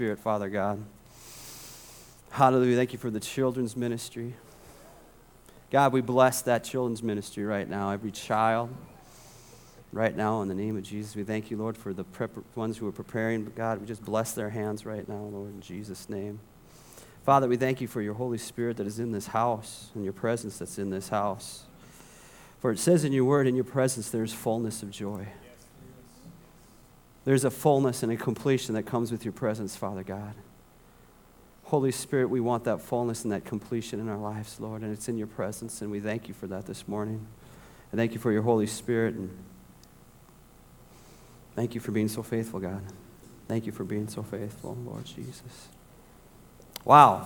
Spirit, Father God. Hallelujah. Thank you for the children's ministry. God, we bless that children's ministry right now, every child. Right now, in the name of Jesus, we thank you, Lord, for the ones who are preparing. But God, we just bless their hands right now, Lord, in Jesus' name. Father, we thank you for your Holy Spirit that is in this house and your presence that's in this house. For it says in your word, in your presence, there's fullness of joy. There's a fullness and a completion that comes with your presence, Father God. Holy Spirit, we want that fullness and that completion in our lives, Lord, and it's in your presence, and we thank you for that this morning. And thank you for your Holy Spirit, and thank you for being so faithful, God. Thank you for being so faithful, Lord Jesus. Wow.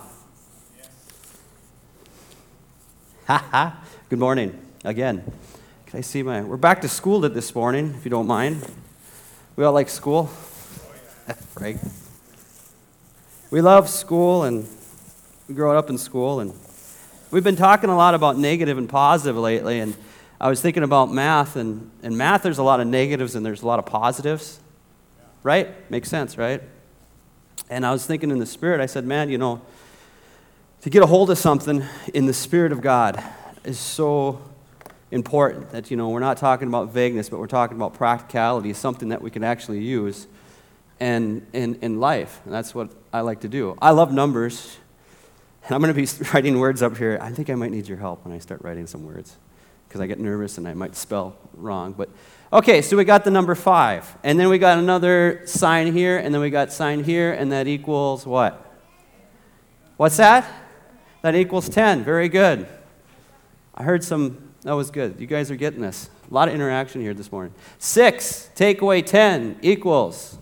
Good morning again. Can I see we're back to school this morning, if you don't mind. We all like school? Right? We love school, and we grow up in school, and we've been talking a lot about negative and positive lately, and I was thinking about math, and in math there's a lot of negatives and there's a lot of positives, right? Makes sense, right? And I was thinking in the Spirit, I said, man, to get a hold of something in the Spirit of God is so important that, we're not talking about vagueness, but we're talking about practicality, something that we can actually use in life. And that's what I like to do. I love numbers, and I'm going to be writing words up here. I think I might need your help when I start writing some words, because I get nervous and I might spell wrong. But okay, so we got the number 5, and then we got another sign here, and then we got sign here, and that equals what? What's that? That equals 10. Very good. I heard that was good. You guys are getting this. A lot of interaction here this morning. 6, take away 10, equals.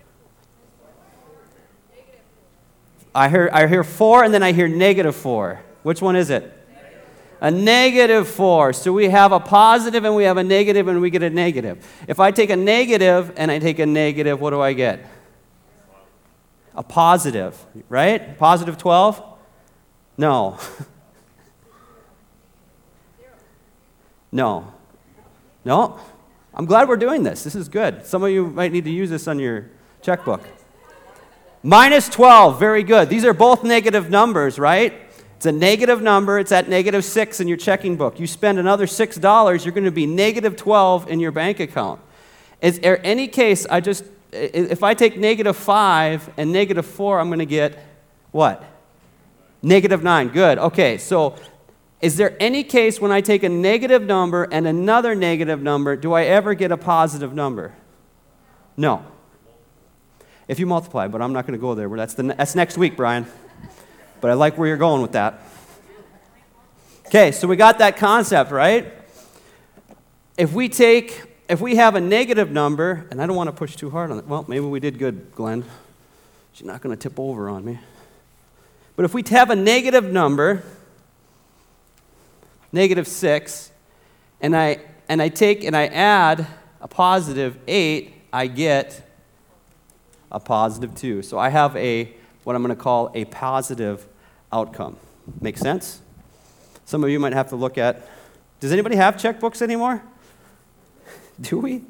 I hear 4, and then I hear -4. Which one is it? A -4. So we have a positive and we have a negative and we get a negative. If I take a negative and I take a negative, what do I get? A positive, right? Positive 12? No. No. No? I'm glad we're doing this. This is good. Some of you might need to use this on your checkbook. -12, very good. These are both negative numbers, right? It's a negative number. It's at -6 in your checking book. You spend another $6, you're going to be -12 in your bank account. Is there any case, if I take -5 and -4, I'm going to get what? -9. Good. Okay, so is there any case when I take a negative number and another negative number, do I ever get a positive number? No. If you multiply, but I'm not going to go there. That's next week, Brian. But I like where you're going with that. Okay, so we got that concept, right? If we have a negative number, and I don't want to push too hard on it. Well, maybe we did good, Glenn. She's not going to tip over on me. But if we have a negative number, -6, and I add a positive 8, I get a positive 2. So I have what I'm going to call a positive outcome. Make sense? Some of you might have to look at, does anybody have checkbooks anymore? Do we?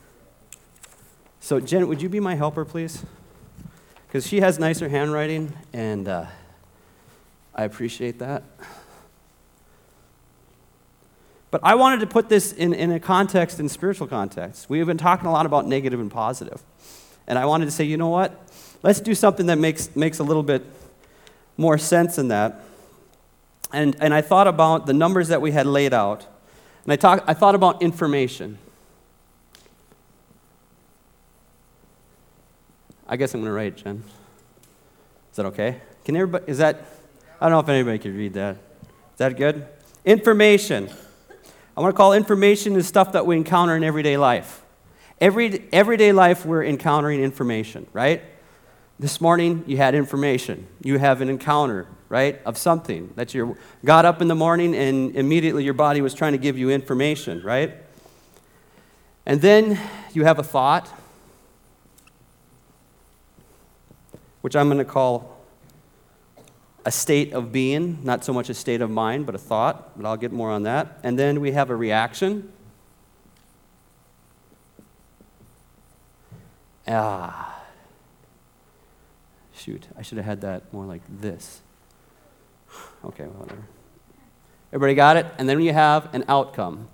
So Jen, would you be my helper, please? Because she has nicer handwriting, and I appreciate that. But I wanted to put this in a context, in spiritual context. We have been talking a lot about negative and positive. And I wanted to say, you know what? Let's do something that makes a little bit more sense in that. And I thought about the numbers that we had laid out. And I thought about information. I guess I'm going to write it, Jen. Is that okay? I don't know if anybody can read that. Is that good? Information. I want to call information the stuff that we encounter in everyday life. Everyday life, we're encountering information, right? This morning, you had information. You have an encounter, right, of something that you got up in the morning and immediately your body was trying to give you information, right? And then you have a thought, which I'm going to call a state of being, not so much a state of mind, but a thought, but I'll get more on that. And then we have a reaction. Shoot, I should have had that more like this. Okay, whatever. Everybody got it? And then you have an outcome.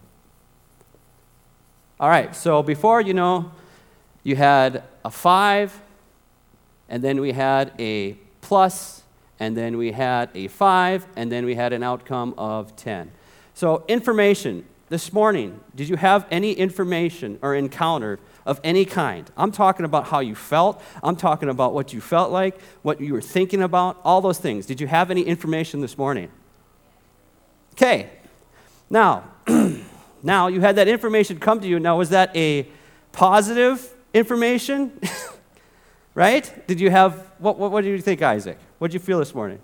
All right, so before, you had a 5, and then we had a plus, and then we had a 5, and then we had an outcome of 10. So information. This morning, did you have any information or encounter of any kind? I'm talking about how you felt. I'm talking about what you felt like, what you were thinking about, all those things. Did you have any information this morning? Okay. Now, now you had that information come to you. Now, was that a positive information? Right? Did you have, what did you think, Isaac? What did you feel this morning?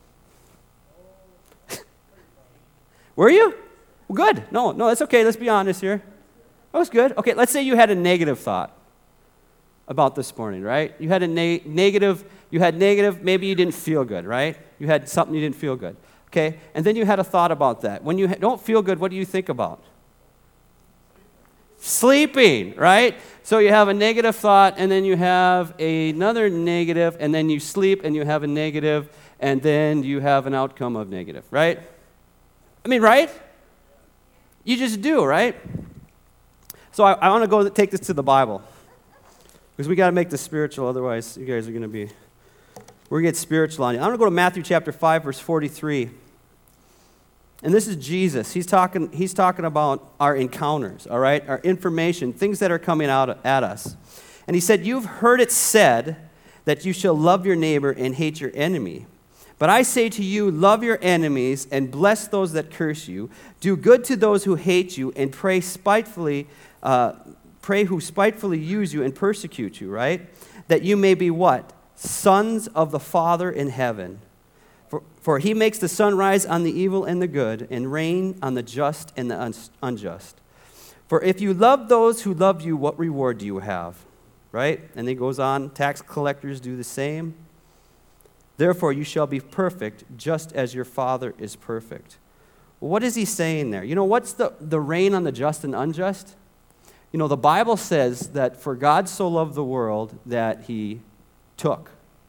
Were you? Well, good. No, that's okay. Let's be honest here. That was good. Okay, let's say you had a negative thought about this morning, right? You had a negative, maybe you didn't feel good, right? You had something you didn't feel good. Okay, and then you had a thought about that. When you don't feel good, what do you think about? Sleeping, right? So you have a negative thought, and then you have another negative, and then you sleep, and you have a negative, and then you have an outcome of negative, right? I mean, right? You just do, right? So I want to go take this to the Bible, because we got to make this spiritual, otherwise you guys are going to be, we're going to get spiritual on you. I'm going to go to Matthew chapter 5, verse 43. And this is Jesus. He's talking about our encounters, all right? Our information, things that are coming out at us. And he said, "You've heard it said that you shall love your neighbor and hate your enemy. But I say to you, love your enemies and bless those that curse you. Do good to those who hate you and pray who spitefully use you and persecute you," right? "That you may be" what? "Sons of the Father in heaven. For he makes the sun rise on the evil and the good, and rain on the just and the unjust. For if you love those who love you, what reward do you have?" Right? And he goes on, "Tax collectors do the same. Therefore you shall be perfect, just as your Father is perfect." What is he saying there? What's the rain on the just and unjust? The Bible says that for God so loved the world that he took.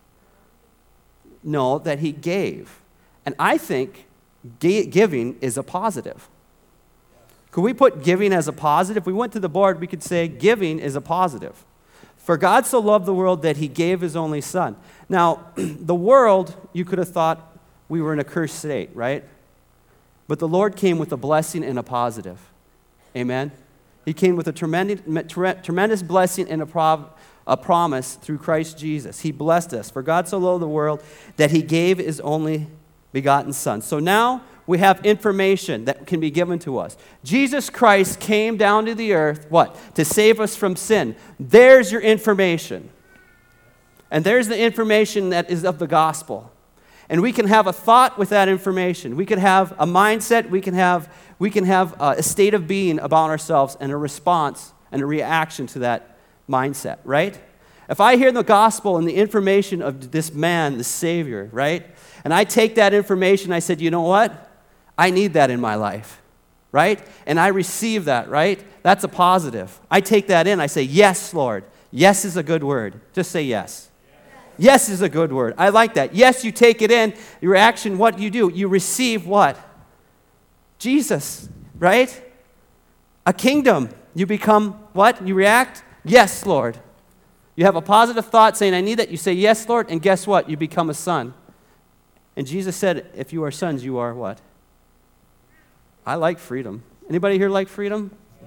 No, that he gave. And I think giving is a positive. Could we put giving as a positive? If we went to the board, we could say giving is a positive. For God so loved the world that he gave his only son. Now, the world, you could have thought we were in a cursed state, right? But the Lord came with a blessing and a positive. Amen? He came with a tremendous blessing and a promise through Christ Jesus. He blessed us. For God so loved the world that he gave his only begotten son. So now we have information that can be given to us. Jesus Christ came down to the earth, what? To save us from sin. There's your information. And there's the information that is of the gospel. And we can have a thought with that information. We can have a mindset. We can have a state of being about ourselves and a response and a reaction to that mindset, right? If I hear the gospel and the information of this man, the Savior, right? And I take that information, I said, you know what? I need that in my life, right? And I receive that, right? That's a positive. I take that in. I say, yes, Lord. Yes is a good word. Just say yes. Yes is a good word. I like that. Yes, you take it in. Your action, what do? You receive what? Jesus, right? A kingdom. You become what? You react? Yes, Lord. You have a positive thought saying, I need that. You say, yes, Lord. And guess what? You become a son. And Jesus said, if you are sons, you are what? I like freedom. Anybody here like freedom?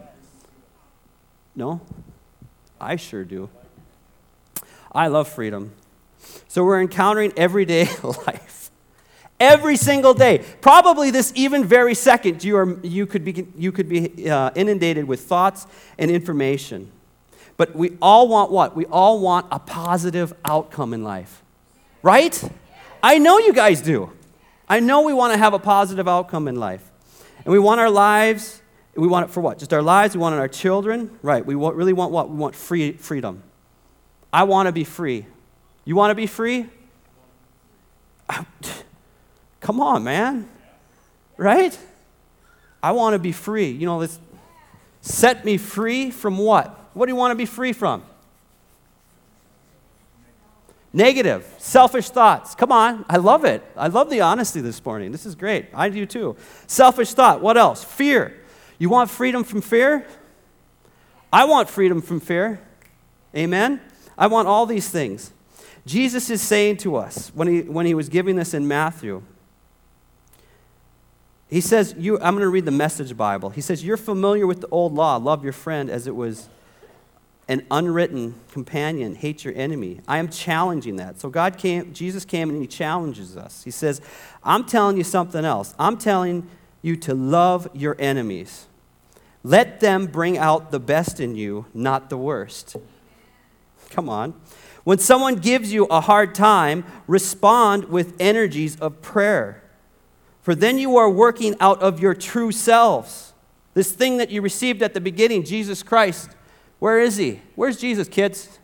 No? I sure do. I love freedom. So we're encountering everyday life. Every single day. Probably this even very second, you could be inundated with thoughts and information. But we all want what? We all want a positive outcome in life. Right? I know you guys do. I know we want to have a positive outcome in life. And we want our lives, we want it for what? Just our lives, we want it our children. Right, really want what? We want freedom. I want to be free. You want to be free? Come on, man. Right? I want to be free. Let's set me free from what? What do you want to be free from? Negative, selfish thoughts. Come on, I love it. I love the honesty this morning. This is great. I do too. Selfish thought. What else? Fear. You want freedom from fear? I want freedom from fear. Amen? I want all these things. Jesus is saying to us, when he was giving this in Matthew, he says, I'm going to read the Message Bible. He says, you're familiar with the old law. Love your friend as it was an unwritten companion, hate your enemy. I am challenging that. So Jesus came and he challenges us. He says, I'm telling you something else. I'm telling you to love your enemies. Let them bring out the best in you, not the worst. Come on. When someone gives you a hard time, respond with energies of prayer. For then you are working out of your true selves. This thing that you received at the beginning, Jesus Christ. Where is he? Where's Jesus, kids?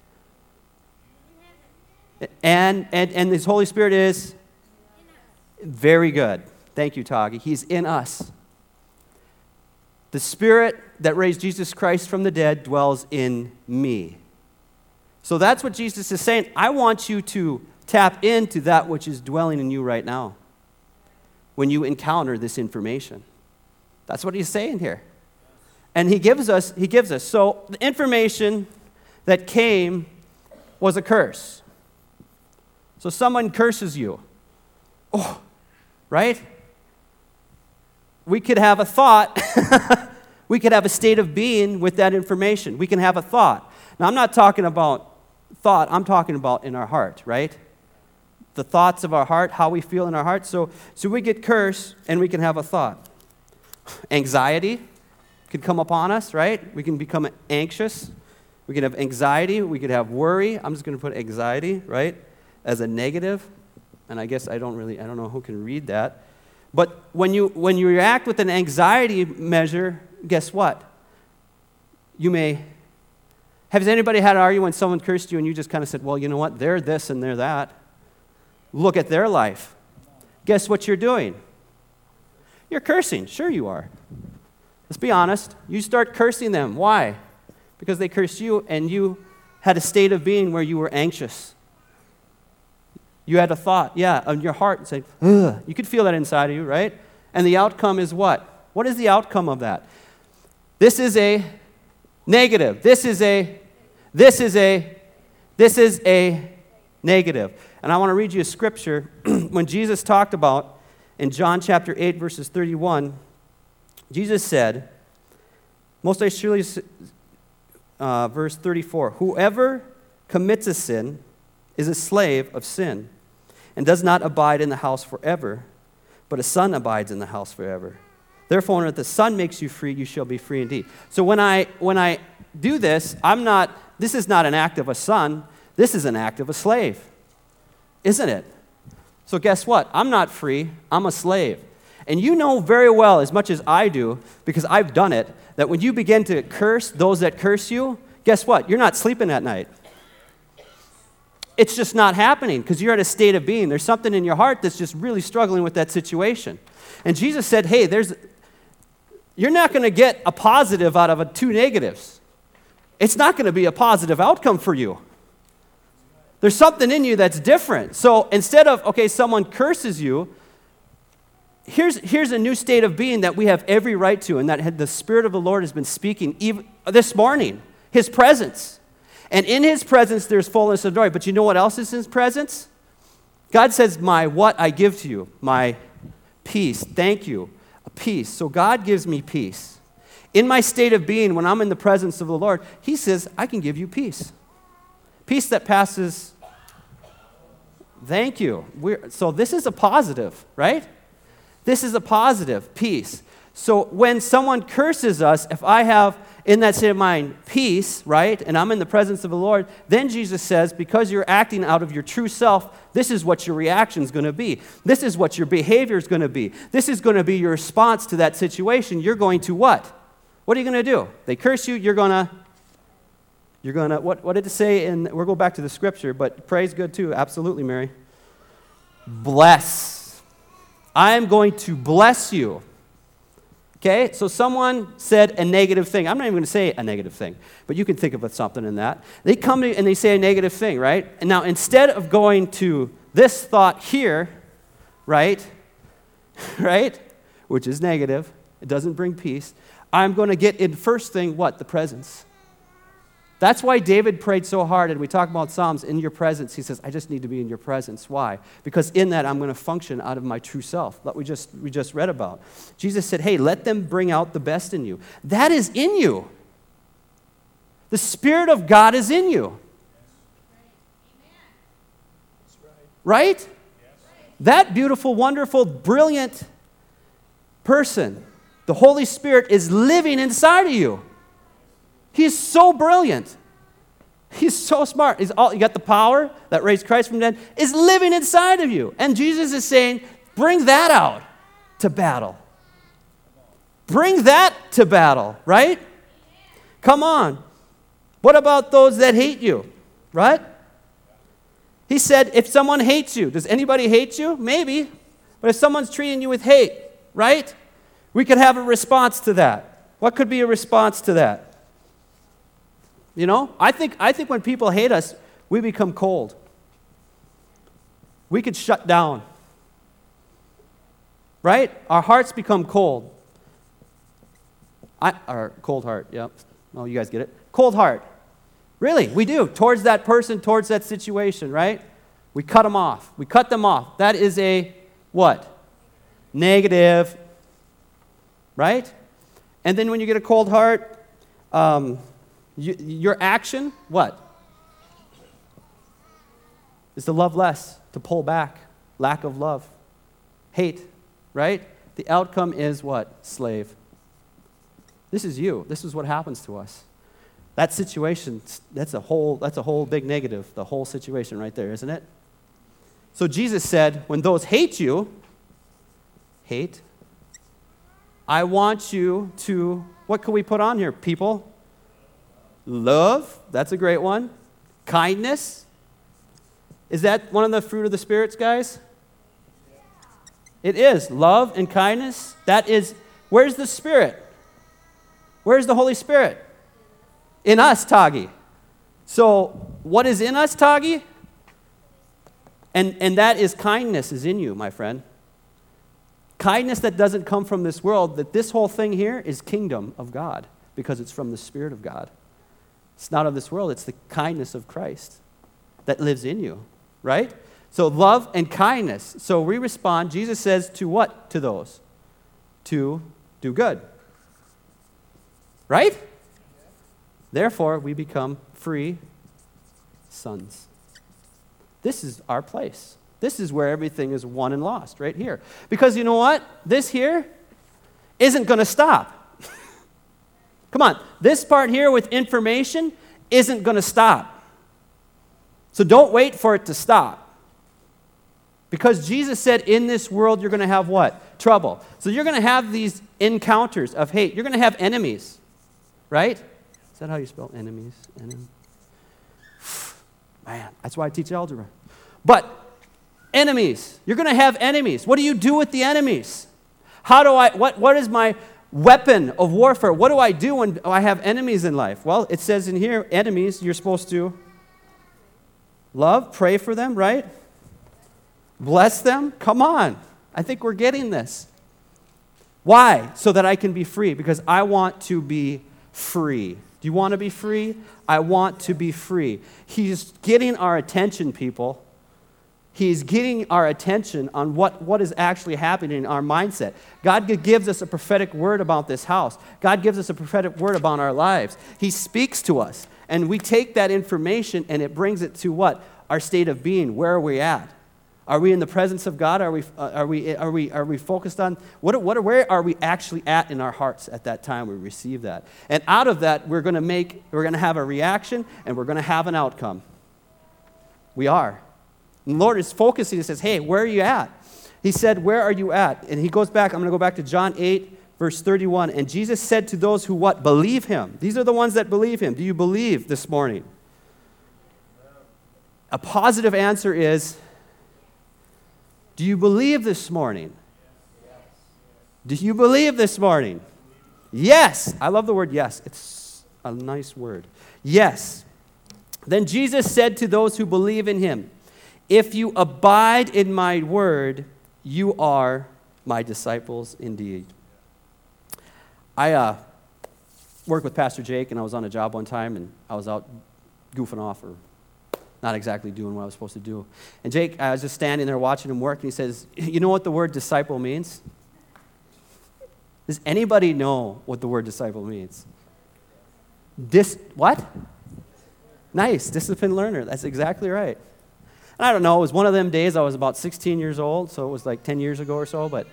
And his Holy Spirit is? Very good. Thank you, Tagi. He's in us. The Spirit that raised Jesus Christ from the dead dwells in me. So that's what Jesus is saying. I want you to tap into that which is dwelling in you right now when you encounter this information. That's what he's saying here. And he gives us. So the information that came was a curse. So someone curses you. Oh, right? We could have a thought. We could have a state of being with that information. We can have a thought. Now, I'm not talking about thought. I'm talking about in our heart, right? The thoughts of our heart, how we feel in our heart. So we get cursed, and we can have a thought. Anxiety could come upon us, right? We can become anxious. We can have anxiety. We could have worry. I'm just going to put anxiety, right, as a negative. And I guess I don't know who can read that. But when you react with an anxiety measure, guess what? Has anybody had an argument when someone cursed you and you just kind of said, well, you know what? They're this and they're that. Look at their life. Guess what you're doing? You're cursing. Sure you are. Let's be honest. You start cursing them. Why? Because they cursed you and you had a state of being where you were anxious. You had a thought, in your heart, and say, ugh. You could feel that inside of you, right? And the outcome is what? What is the outcome of that? This is a negative. This is a negative. And I want to read you a scripture. When Jesus talked about, in John chapter 8, verses 31, Jesus said, most assuredly, verse 34, whoever commits a sin is a slave of sin and does not abide in the house forever, but a son abides in the house forever. Therefore, when the Son makes you free, you shall be free indeed. So when I do this, this is not an act of a son, this is an act of a slave. Isn't it? So guess what? I'm not free, I'm a slave. And you know very well, as much as I do, because I've done it, that when you begin to curse those that curse you, guess what? You're not sleeping at night. It's just not happening because you're at a state of being. There's something in your heart that's just really struggling with that situation. And Jesus said, hey, you're not going to get a positive out of two negatives. It's not going to be a positive outcome for you. There's something in you that's different. So instead of, someone curses you, here's a new state of being that we have every right to, and that the Spirit of the Lord has been speaking even this morning, His presence. And in His presence, there's fullness of joy. But you know what else is in His presence? God says, my what I give to you, my peace. Thank you. A peace. So God gives me peace. In my state of being, when I'm in the presence of the Lord, He says, I can give you peace. Peace that passes. Thank you. So this is a positive, right? This is a positive, peace. So when someone curses us, if I have in that state of mind peace, right, and I'm in the presence of the Lord, then Jesus says, because you're acting out of your true self, this is what your reaction is going to be. This is what your behavior is going to be. This is going to be your response to that situation. You're going to what? What are you going to do? They curse you, you're going to, what did it say? We'll go back to the scripture, but praise good too. Absolutely, Mary. Bless. I am going to bless you. Okay, so someone said a negative thing. I'm not even going to say a negative thing, but you can think of something in that. They come to and they say a negative thing, right? And now instead of going to this thought here, right, which is negative, it doesn't bring peace, I'm going to get in first thing, what? The presence. That's why David prayed so hard, and we talk about Psalms, in your presence. He says, I just need to be in your presence. Why? Because in that, I'm going to function out of my true self that we just read about. Jesus said, hey, let them bring out the best in you. That is in you. The Spirit of God is in you. Right? That beautiful, wonderful, brilliant person, the Holy Spirit, is living inside of you. He's so brilliant. He's so smart. You got the power that raised Christ from the dead is living inside of you. And Jesus is saying, bring that out to battle. Bring that to battle, right? Come on. What about those that hate you, right? He said, if someone hates you, does anybody hate you? Maybe. But if someone's treating you with hate, right? We could have a response to that. What could be a response to that? You know, I think when people hate us, we become cold. We could shut down. Right? Our hearts become cold. Or cold heart, yep. Oh, you guys get it? Cold heart. Really, we do. Towards that person, towards that situation, right? We cut them off. We cut them off. That is a what? Negative. Right? And then when you get a cold heart, your action, what? Is to love less, to pull back, lack of love, hate, right? The outcome is what? Slave. This is you. This is what happens to us. That situation, that's a whole big negative, the whole situation right there, isn't it? So Jesus said, when those hate you, I want you to, what can we put on here, people? Love, that's a great one. Kindness. Is that one of the fruit of the spirits, guys? It is. Love and kindness. That is, where's the Spirit? Where's the Holy Spirit? In us, Tagi. So, what is in us, Tagi? And that is kindness is in you, my friend. Kindness that doesn't come from this world, that this whole thing here is kingdom of God because it's from the Spirit of God. It's not of this world. It's the kindness of Christ that lives in you, right? So love and kindness. So we respond. Jesus says to what to those? To do good, right? Therefore, we become free sons. This is our place. This is where everything is won and lost, right here. Because you know what? This here isn't going to stop. Come on, this part here with information isn't going to stop. So don't wait for it to stop. Because Jesus said in this world you're going to have what? Trouble. So you're going to have these encounters of hate. You're going to have enemies, right? Is that how you spell enemies? Man, that's why I teach algebra. But enemies. You're going to have enemies. What do you do with the enemies? What is my weapon of warfare? What do I do when I have enemies in life? Well, it says in here, enemies, you're supposed to love, pray for them, right? Bless them. Come on. I think we're getting this. Why? So that I can be free, because I want to be free. Do you want to be free? I want to be free. He's getting our attention, people. He's getting our attention on what is actually happening in our mindset. God gives us a prophetic word about this house. God gives us a prophetic word about our lives. He speaks to us, and we take that information and it brings it to what? Our state of being. Where are we at? Are we in the presence of God? Are we focused on where are we actually at in our hearts at that time we receive that? And out of that, we're going to have a reaction and we're going to have an outcome. We are. And the Lord is focusing and says, hey, where are you at? He said, where are you at? And he goes back, I'm going to go back to John 8, verse 31. And Jesus said to those who what? Believe him. These are the ones that believe him. Do you believe this morning? A positive answer is, do you believe this morning? Do you believe this morning? Yes. I love the word yes. It's a nice word. Yes. Then Jesus said to those who believe in him, if you abide in my word, you are my disciples indeed. I worked with Pastor Jake, and I was on a job one time, and I was out goofing off or not exactly doing what I was supposed to do. And Jake, I was just standing there watching him work, and he says, you know what the word disciple means? Does anybody know what the word disciple means? What? Nice, disciplined learner. That's exactly right. And I don't know, it was one of them days, I was about 16 years old, so it was like 10 years ago or so, but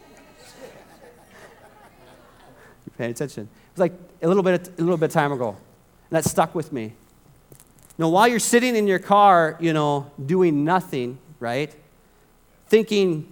you're paying attention. It was like a little bit of time ago, and that stuck with me. You know, while you're sitting in your car, you know, doing nothing, right, thinking,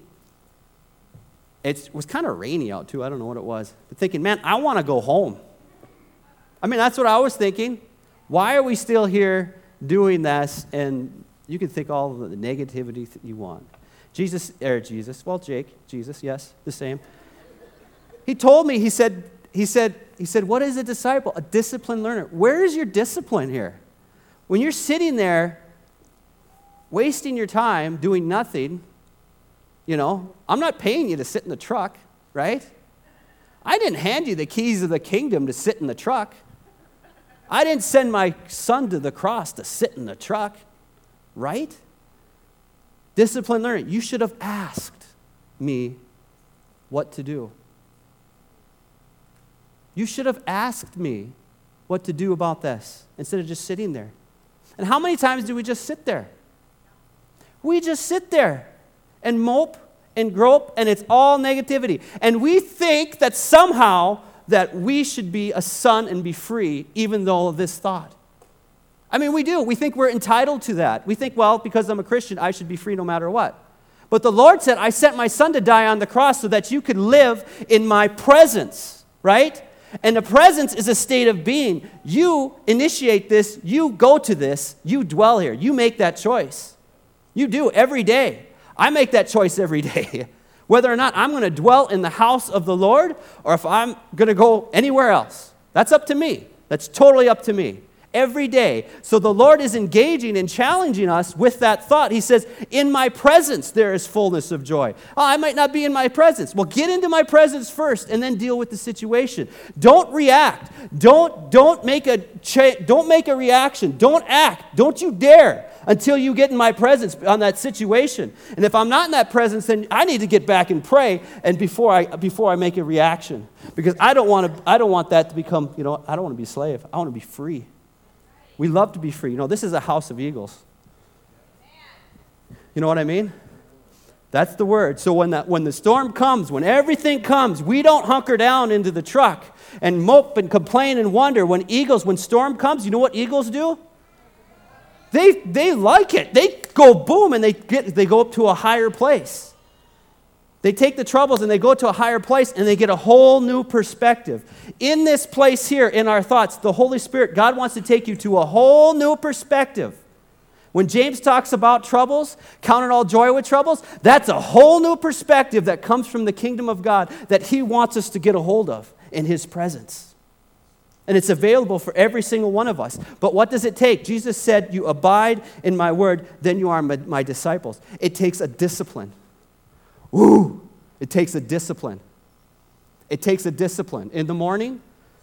it was kind of rainy out too, I don't know what it was, but thinking, man, I want to go home. I mean, that's what I was thinking. Why are we still here doing this? And you can think all of the negativity that you want. Jake, Jesus, yes, the same. He told me, he said, what is a disciple? A disciplined learner. Where is your discipline here? When you're sitting there wasting your time doing nothing, you know, I'm not paying you to sit in the truck, right? I didn't hand you the keys of the kingdom to sit in the truck. I didn't send my son to the cross to sit in the truck, right? Disciplined learning. You should have asked me what to do. You should have asked me what to do about this instead of just sitting there. And how many times do we just sit there? We just sit there and mope and grope, and it's all negativity. And we think that somehow that we should be a son and be free, even though of this thought. I mean, we do. We think we're entitled to that. We think, well, because I'm a Christian, I should be free no matter what. But the Lord said, I sent my son to die on the cross so that you could live in my presence, right? And the presence is a state of being. You initiate this, you go to this, you dwell here. You make that choice. You do every day. I make that choice every day. Whether or not I'm going to dwell in the house of the Lord or if I'm going to go anywhere else. That's up to me. That's totally up to me. Every day. So the Lord is engaging and challenging us with that thought. He says, in my presence there is fullness of joy. Oh, I might not be in my presence. Well, get into my presence first and then deal with the situation. Don't react. Don't make a reaction. Don't act. Don't you dare until you get in my presence on that situation. And if I'm not in that presence, then I need to get back and pray and before I make a reaction. Because I don't want that to become, I don't want to be a slave. I want to be free. We love to be free. This is a house of eagles. You know what I mean? That's the word. So when the storm comes, when everything comes, we don't hunker down into the truck and mope and complain and wonder. When storm comes, you know what eagles do? They like it. They go boom and they go up to a higher place. They take the troubles and they go to a higher place and they get a whole new perspective. In this place here, in our thoughts, the Holy Spirit, God wants to take you to a whole new perspective. When James talks about troubles, count it all joy with troubles, that's a whole new perspective that comes from the kingdom of God that he wants us to get a hold of in his presence. And it's available for every single one of us. But what does it take? Jesus said, you abide in my word, then you are my disciples. It takes a discipline. Ooh, it takes a discipline. It takes a discipline. In the morning,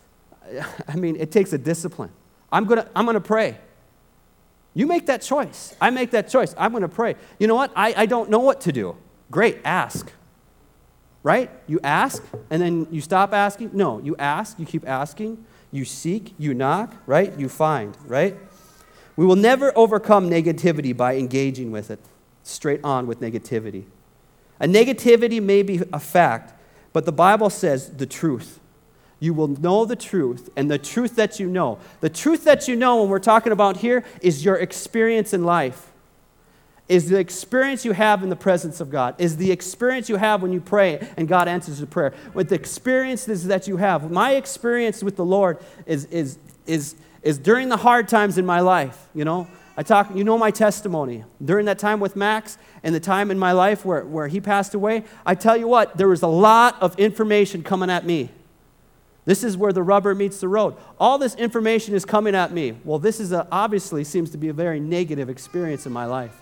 it takes a discipline. I'm gonna pray. You make that choice. I make that choice. I'm gonna pray. You know what? I don't know what to do. Great, ask. Right? You ask, and then you stop asking. No, you ask, you keep asking, you seek, you knock, right? You find, right? We will never overcome negativity by engaging with it. Straight on with negativity. A negativity may be a fact, but the Bible says the truth. You will know the truth, and the truth that you know. The truth that you know when we're talking about here is your experience in life. Is the experience you have in the presence of God. Is the experience you have when you pray and God answers your prayer. With the experiences that you have. My experience with the Lord is during the hard times in my life, my testimony. During that time with Max and the time in my life where he passed away, I tell you what, there was a lot of information coming at me. This is where the rubber meets the road. All this information is coming at me. Well, this is obviously seems to be a very negative experience in my life.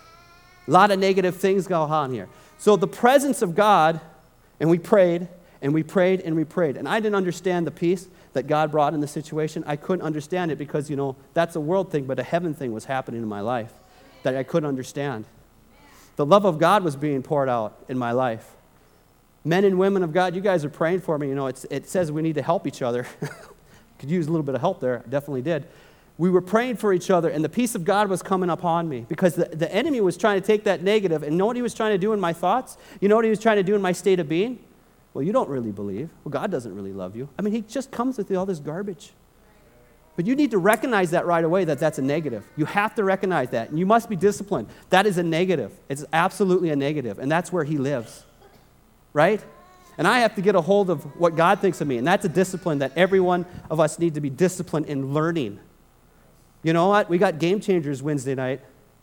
A lot of negative things go on here. So the presence of God, and we prayed, and we prayed, and we prayed. And I didn't understand the peace that God brought in the situation. I couldn't understand it because, that's a world thing, but a heaven thing was happening in my life that I couldn't understand. The love of God was being poured out in my life. Men and women of God, you guys are praying for me. It says we need to help each other. Could use a little bit of help there. I definitely did. We were praying for each other, and the peace of God was coming upon me because the enemy was trying to take that negative, and know what he was trying to do in my thoughts? You know what he was trying to do in my state of being? Well, you don't really believe. Well, God doesn't really love you. I mean, he just comes with all this garbage. But you need to recognize that right away, that that's a negative. You have to recognize that, and you must be disciplined. That is a negative. It's absolutely a negative, and that's where he lives. Right? And I have to get a hold of what God thinks of me, and that's a discipline that every one of us need to be disciplined in learning. You know what? We got Game Changers Wednesday night,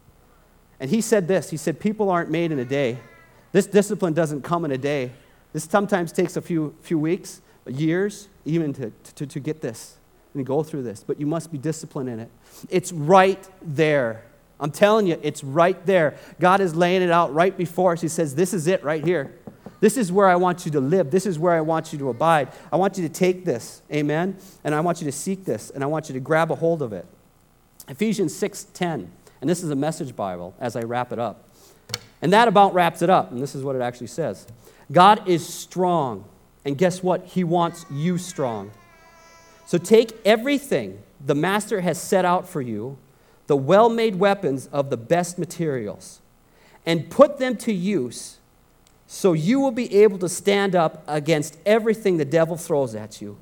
and he said this. He said, people aren't made in a day. This discipline doesn't come in a day. This sometimes takes a few weeks, years, even to get this and go through this, but you must be disciplined in it. It's right there. I'm telling you, it's right there. God is laying it out right before us. He says, this is it right here. This is where I want you to live. This is where I want you to abide. I want you to take this, amen? And I want you to seek this, and I want you to grab a hold of it. Ephesians 6:10, and this is a Message Bible as I wrap it up. And that about wraps it up, and this is what it actually says. God is strong, and guess what? He wants you strong. So take everything the Master has set out for you, the well-made weapons of the best materials, and put them to use so you will be able to stand up against everything the devil throws at you.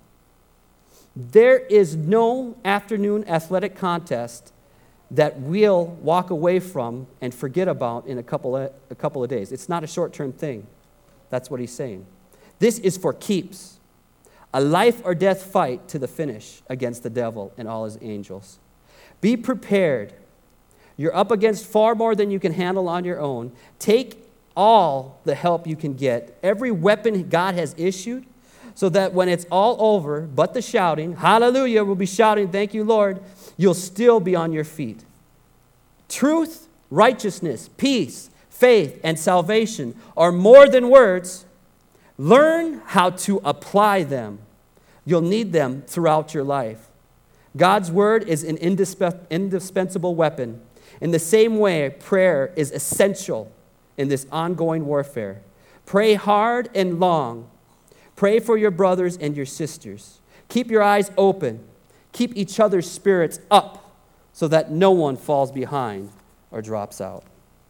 There is no afternoon athletic contest that we'll walk away from and forget about in a couple of days. It's not a short-term thing. That's what he's saying. This is for keeps. A life or death fight to the finish against the devil and all his angels. Be prepared. You're up against far more than you can handle on your own. Take all the help you can get, every weapon God has issued, so that when it's all over, but the shouting, hallelujah, we'll be shouting, thank you, Lord, you'll still be on your feet. Truth, righteousness, peace, faith, and salvation are more than words. Learn how to apply them. You'll need them throughout your life. God's word is an indispensable weapon. In the same way, prayer is essential in this ongoing warfare. Pray hard and long. Pray for your brothers and your sisters. Keep your eyes open. Keep each other's spirits up so that no one falls behind or drops out.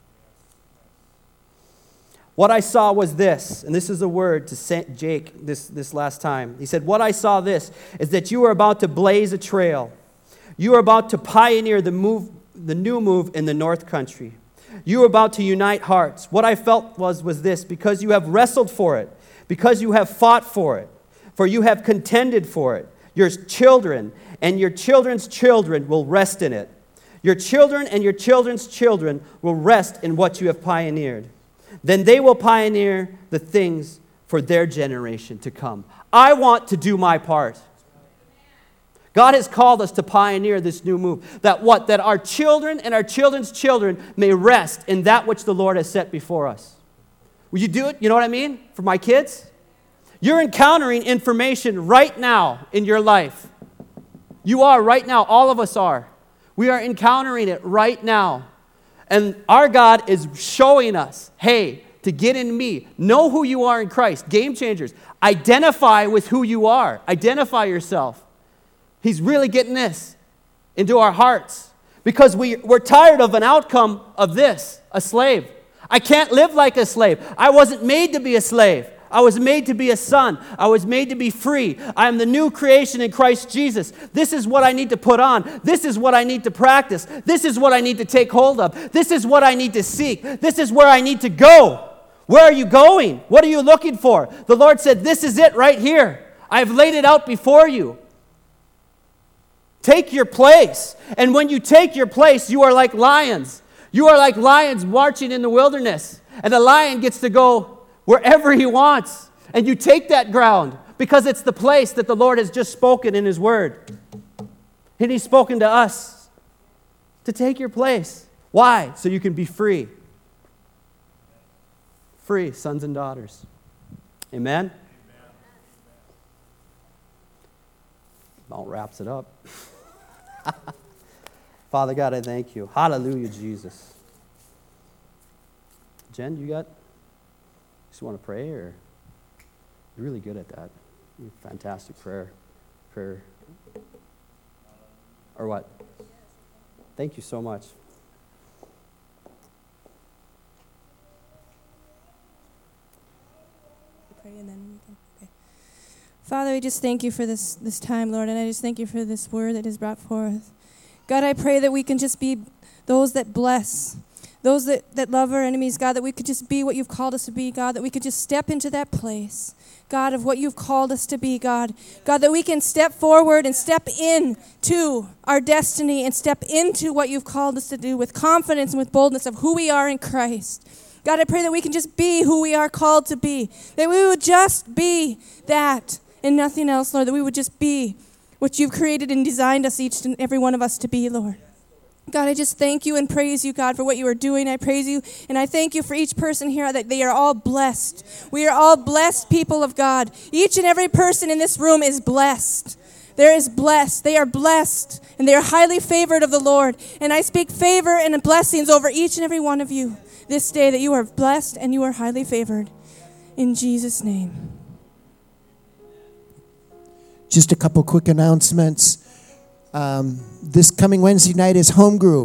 What I saw was this, and this is a word to Jake this last time. He said, what I saw this is that you are about to blaze a trail. You are about to pioneer the new move in the North Country. You are about to unite hearts. What I felt was this, because you have wrestled for it, because you have fought for it, for you have contended for it, your children and your children's children will rest in it. Your children and your children's children will rest in what you have pioneered. Then they will pioneer the things for their generation to come. I want to do my part. God has called us to pioneer this new move. That our children and our children's children may rest in that which the Lord has set before us. Will you do it? You know what I mean? For my kids? You're encountering information right now in your life. You are right now. All of us are. We are encountering it right now. And our God is showing us, hey, to get in me, know who you are in Christ. Game changers. Identify with who you are. Identify yourself. He's really getting this into our hearts because we're tired of an outcome of this, a slave. I can't live like a slave. I wasn't made to be a slave. I was made to be a son. I was made to be free. I am the new creation in Christ Jesus. This is what I need to put on. This is what I need to practice. This is what I need to take hold of. This is what I need to seek. This is where I need to go. Where are you going? What are you looking for? The Lord said, this is it right here. I've laid it out before you. Take your place. And when you take your place, you are like lions. You are like lions marching in the wilderness. And the lion gets to go wherever he wants. And you take that ground. Because it's the place that the Lord has just spoken in His Word. And He's spoken to us to take your place. Why? So you can be free. Free sons and daughters. Amen? All wraps it up. Father God, I thank you. Hallelujah, Jesus. Jen, you just want to pray, or you're really good at that. You're a fantastic prayer. Or what? Thank you so much. Pray and then we can. Okay. Father, we just thank you for this time, Lord, and I just thank you for this word that is brought forth. God, I pray that we can just be those that bless, those that love our enemies, God, that we could just be what you've called us to be, God, that we could just step into that place, God, of what you've called us to be, God. God, that we can step forward and step into our destiny and step into what you've called us to do with confidence and with boldness of who we are in Christ. God, I pray that we can just be who we are called to be, that we would just be that and nothing else, Lord, that we would just be what you've created and designed us, each and every one of us, to be, Lord. God, I just thank you and praise you, God, for what you are doing. I praise you, and I thank you for each person here, that they are all blessed. We are all blessed people of God. Each and every person in this room is blessed. They are blessed, and they are highly favored of the Lord. And I speak favor and blessings over each and every one of you this day, that you are blessed and you are highly favored. In Jesus' name. Just a couple quick announcements. This coming Wednesday night is home group.